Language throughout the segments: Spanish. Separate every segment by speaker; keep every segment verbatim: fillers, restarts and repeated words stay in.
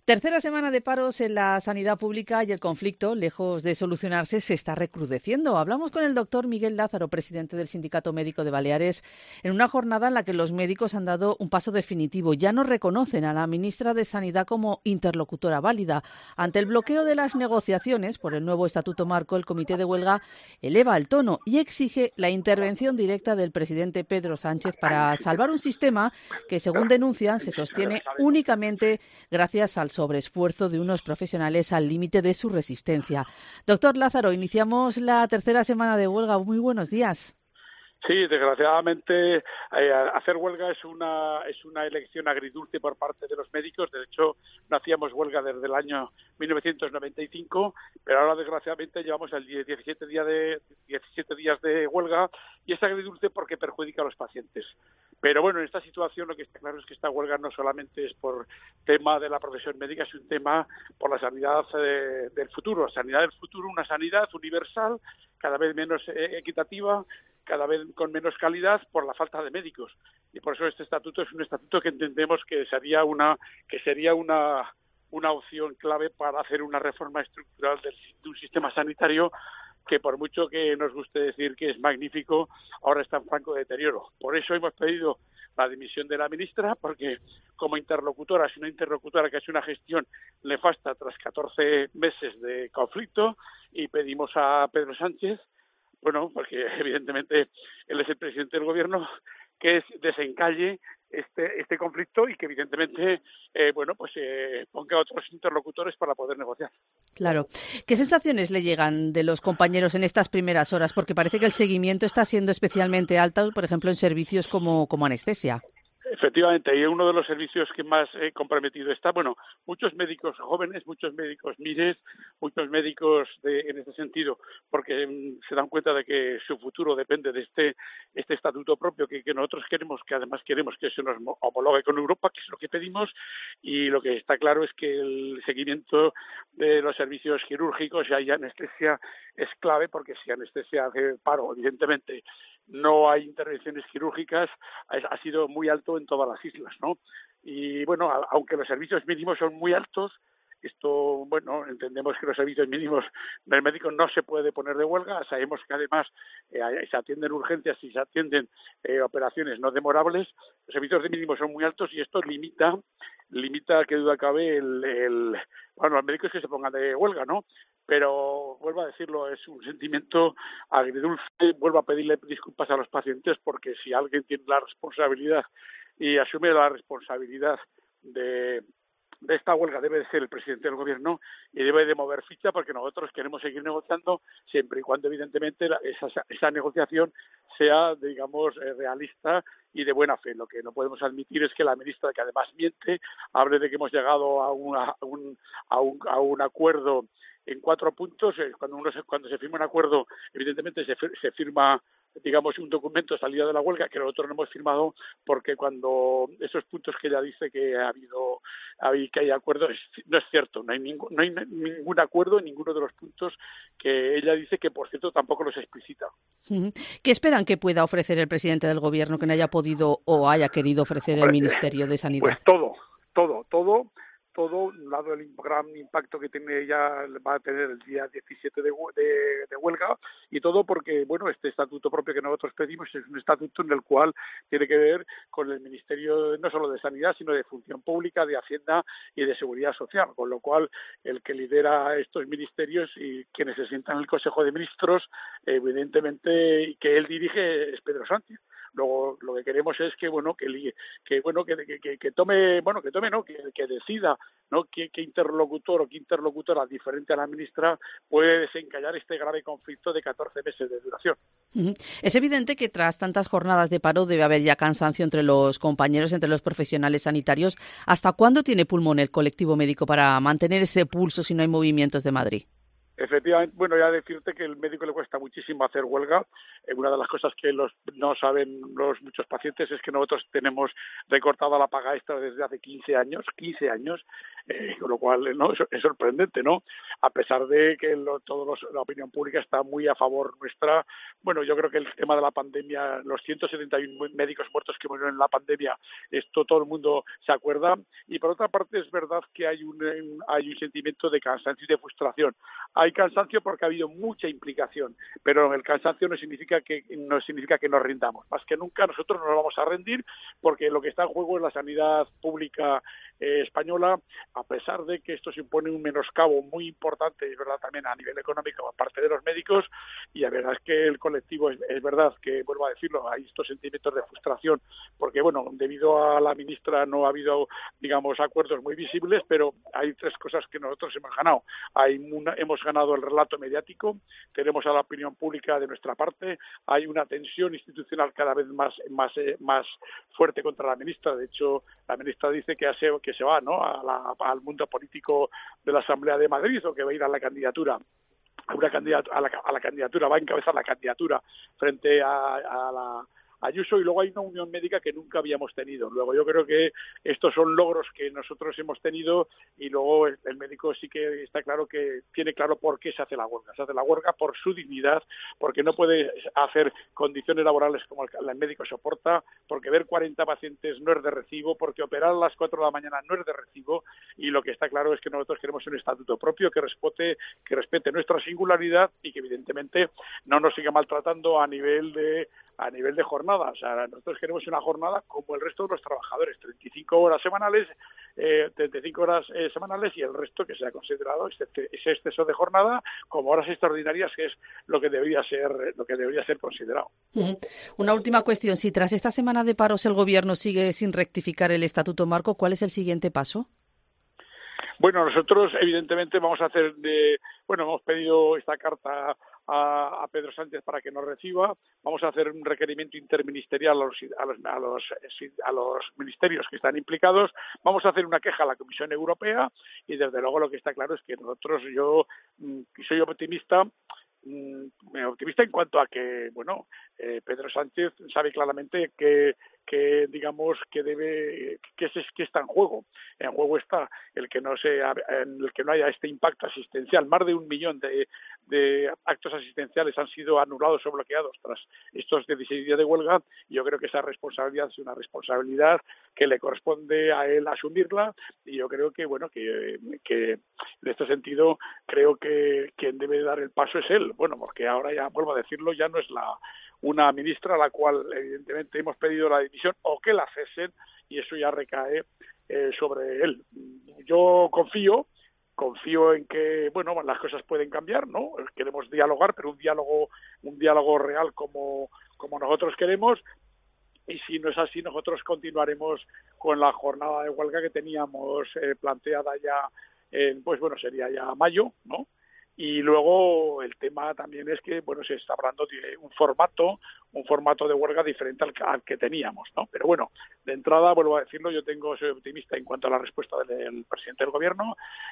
Speaker 1: Tercera semana de paros en la sanidad pública y el conflicto, lejos de solucionarse, se está recrudeciendo. Hablamos con el doctor Miguel Lázaro, presidente del Sindicato Médico de Baleares, en una jornada en la que los médicos han dado un paso definitivo. Ya no reconocen a la ministra de Sanidad como interlocutora válida. Ante el bloqueo de las negociaciones por el nuevo Estatuto Marco, el Comité de Huelga eleva el tono y exige la intervención directa del presidente Pedro Sánchez para salvar un sistema que, según denuncian, se sostiene únicamente gracias al sobreesfuerzo de unos profesionales al límite de su resistencia. Doctor Lázaro, iniciamos la tercera semana de huelga. Muy buenos días.
Speaker 2: Sí, desgraciadamente eh, hacer huelga es una es una elección agridulce por parte de los médicos. De hecho, no hacíamos huelga desde el año mil novecientos noventa y cinco, pero ahora desgraciadamente llevamos el diecisiete días de diecisiete días de huelga y es agridulce porque perjudica a los pacientes. Pero bueno, en esta situación lo que está claro es que esta huelga no solamente es por tema de la profesión médica, es un tema por la sanidad eh, del futuro. La sanidad del futuro, una sanidad universal, cada vez menos eh, equitativa, cada vez con menos calidad por la falta de médicos. Y por eso este estatuto es un estatuto que entendemos que sería una que sería una una opción clave para hacer una reforma estructural del, de un sistema sanitario que, por mucho que nos guste decir que es magnífico, ahora está en franco deterioro. Por eso hemos pedido la dimisión de la ministra, porque como interlocutora, es una interlocutora que ha hecho una gestión nefasta tras catorce meses de conflicto, y pedimos a Pedro Sánchez, bueno, porque evidentemente él es el presidente del gobierno, que desencalle este este conflicto y que evidentemente eh, bueno pues eh, ponga otros interlocutores para poder negociar.
Speaker 1: Claro. ¿Qué sensaciones le llegan de los compañeros en estas primeras horas? Porque parece que el seguimiento está siendo especialmente alto, por ejemplo, en servicios como, como anestesia.
Speaker 2: Efectivamente, y uno de los servicios que más eh, comprometido está, bueno, muchos médicos jóvenes, muchos médicos mires, muchos médicos de, en este sentido, porque mm, se dan cuenta de que su futuro depende de este este estatuto propio que, que nosotros queremos, que además queremos que se nos homologue con Europa, que es lo que pedimos, y lo que está claro es que el seguimiento de los servicios quirúrgicos y hay anestesia es clave, porque si anestesia hace paro, evidentemente, no hay intervenciones quirúrgicas, ha sido muy alto en todas las islas, ¿no? Y bueno, aunque los servicios mínimos son muy altos, esto, bueno, entendemos que los servicios mínimos del médico no se puede poner de huelga. Sabemos que además eh, se atienden urgencias y se atienden eh, operaciones no demorables. Los servicios de mínimos son muy altos y esto limita, limita que duda cabe el, el, bueno, los médicos que se pongan de huelga, ¿no? Pero vuelvo a decirlo, es un sentimiento agridulce. Vuelvo a pedirle disculpas a los pacientes, porque si alguien tiene la responsabilidad y asume la responsabilidad de de esta huelga, debe de ser el presidente del gobierno y debe de mover ficha, porque nosotros queremos seguir negociando siempre y cuando evidentemente esa, esa negociación sea, digamos, realista y de buena fe. Lo que no podemos admitir es que la ministra, que además miente, hable de que hemos llegado a, una, a, un, a, un, a un acuerdo en cuatro puntos. Cuando uno se, cuando se firma un acuerdo, evidentemente se, se firma, digamos, un documento salida de la huelga que nosotros no hemos firmado, porque cuando esos puntos que ella dice que ha habido que hay acuerdo, es, no es cierto, no hay, ningún, no hay ningún acuerdo en ninguno de los puntos que ella dice, que por cierto tampoco los explicita.
Speaker 1: ¿Qué esperan que pueda ofrecer el presidente del gobierno que no haya podido o haya querido ofrecer Hombre, el Ministerio de Sanidad?
Speaker 2: Pues todo, todo, todo. todo, dado el gran impacto que tiene ya va a tener el día diecisiete de, de, de huelga, y todo porque, bueno, este estatuto propio que nosotros pedimos es un estatuto en el cual tiene que ver con el Ministerio no solo de Sanidad, sino de Función Pública, de Hacienda y de Seguridad Social, con lo cual el que lidera estos ministerios y quienes se sientan en el Consejo de Ministros, evidentemente, y que él dirige, es Pedro Sánchez. Luego lo que queremos es que bueno que que bueno que, que, que tome bueno que tome no que, que decida no qué, qué interlocutor o qué interlocutora diferente a la ministra puede desencallar este grave conflicto de catorce meses de duración.
Speaker 1: Es evidente que tras tantas jornadas de paro debe haber ya cansancio entre los compañeros, entre los profesionales sanitarios. ¿Hasta cuándo tiene pulmón el colectivo médico para mantener ese pulso si no hay movimientos de Madrid?
Speaker 2: Efectivamente, bueno, ya decirte que el médico le cuesta muchísimo hacer huelga. Eh, una de las cosas que los, no saben los muchos pacientes es que nosotros tenemos recortada la paga extra desde hace quince años, quince años, Eh, con lo cual, ¿no? Es, es sorprendente, ¿no? A pesar de que lo, todos los, la opinión pública está muy a favor nuestra. Bueno, yo creo que el tema de la pandemia, los ciento setenta y uno médicos muertos que murieron en la pandemia, esto todo el mundo se acuerda. Y por otra parte es verdad que hay un, hay un sentimiento de cansancio y de frustración. Hay cansancio porque ha habido mucha implicación, pero el cansancio no significa que no significa que nos rindamos. Más que nunca nosotros nos vamos a rendir porque lo que está en juego es la sanidad pública eh, española, a pesar de que esto supone un menoscabo muy importante, es verdad, también a nivel económico por parte de los médicos, y la verdad es que el colectivo, es, es verdad que, vuelvo a decirlo, hay estos sentimientos de frustración, porque, bueno, debido a la ministra no ha habido, digamos, acuerdos muy visibles, pero hay tres cosas que nosotros hemos ganado. Hay una, hemos ganado el relato mediático, tenemos a la opinión pública de nuestra parte, hay una tensión institucional cada vez más, más, eh, más fuerte contra la ministra. De hecho, la ministra dice que, hace, que se va, ¿no?, a la, al mundo político de la Asamblea de Madrid, o que va a ir a la candidatura a una candidatura, a la, a la candidatura, va a encabezar la candidatura frente a, a la Ayuso, y luego hay una unión médica que nunca habíamos tenido. Luego yo creo que estos son logros que nosotros hemos tenido, y luego el, el médico sí que está claro que tiene claro por qué se hace la huelga. Se hace la huelga por su dignidad, porque no puede hacer condiciones laborales como el, el médico soporta, porque ver cuarenta pacientes no es de recibo, porque operar a las cuatro de la mañana no es de recibo, y lo que está claro es que nosotros queremos un estatuto propio que respete, que respete nuestra singularidad y que evidentemente no nos siga maltratando a nivel de a nivel de jornada. O sea, nosotros queremos una jornada como el resto de los trabajadores, treinta y cinco horas semanales, eh, treinta y cinco horas eh, semanales, y el resto que se ha considerado ese, ese exceso de jornada como horas extraordinarias, que es lo que debería ser lo que debería ser considerado.
Speaker 1: Uh-huh. Una última cuestión: si tras esta semana de paros el Gobierno sigue sin rectificar el Estatuto Marco, ¿cuál es el siguiente paso?
Speaker 2: Bueno, nosotros evidentemente vamos a hacer de, bueno, hemos pedido esta carta A, a Pedro Sánchez para que nos reciba. Vamos a hacer un requerimiento interministerial a los, a los, a los, a los ministerios que están implicados. Vamos a hacer una queja a la Comisión Europea, y desde luego lo que está claro es que nosotros, yo soy optimista, optimista en cuanto a que, bueno, eh, Pedro Sánchez sabe claramente que que digamos que debe que, es, que está en juego. En juego está el que no sea en el que no haya este impacto asistencial. Más de un millón de, de actos asistenciales han sido anulados o bloqueados tras estos dieciséis días de huelga. Yo creo que esa responsabilidad es una responsabilidad que le corresponde a él asumirla, y yo creo que, bueno, que, que en este sentido creo que quien debe dar el paso es él. Bueno, porque ahora, ya vuelvo a decirlo, ya no es la una ministra a la cual evidentemente hemos pedido la dimisión o que la cesen, y eso ya recae eh, sobre él. Yo confío, confío en que, bueno, las cosas pueden cambiar, ¿no? Queremos dialogar, pero un diálogo, un diálogo real como, como nosotros queremos. Y si no es así, nosotros continuaremos con la jornada de huelga que teníamos eh, planteada ya, en, pues bueno, sería ya mayo, ¿no? Y luego el tema también es que, bueno, se está hablando de un formato, un formato de huelga diferente al que, al que teníamos, ¿no? Pero bueno, de entrada, vuelvo a decirlo, yo tengo, soy optimista en cuanto a la respuesta del, del presidente del Gobierno,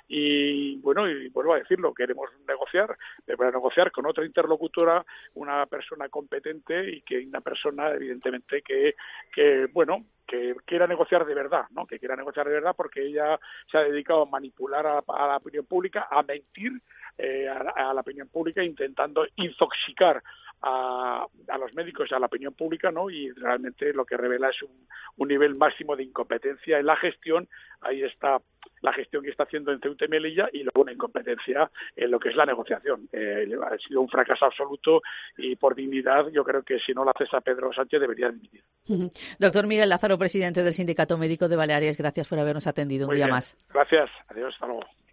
Speaker 2: y bueno, y vuelvo a decirlo, queremos negociar, pero negociar con otra interlocutora, una persona competente, y que una persona, evidentemente, que, que bueno, que quiera negociar de verdad, ¿no? Que quiera negociar de verdad, porque ella se ha dedicado a manipular a, a la opinión pública, a mentir eh, a, a la opinión pública, intentando intoxicar a, a los médicos y a la opinión pública, ¿no? Y realmente lo que revela es un, un nivel máximo de incompetencia en la gestión. Ahí está la gestión que está haciendo en Ceuta y Melilla, y luego una incompetencia en lo que es la negociación. Eh, ha sido un fracaso absoluto, y por dignidad yo creo que si no la cesa Pedro Sánchez debería dimitir.
Speaker 1: Doctor Miguel Lázaro, presidente del Sindicato Médico de Baleares, gracias por habernos atendido un
Speaker 2: Muy
Speaker 1: día
Speaker 2: bien.
Speaker 1: más.
Speaker 2: Gracias. Adiós. Hasta luego.